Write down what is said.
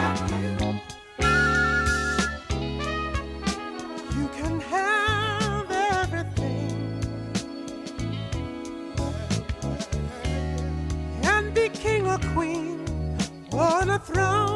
You can have everything and be king or queen on a throne.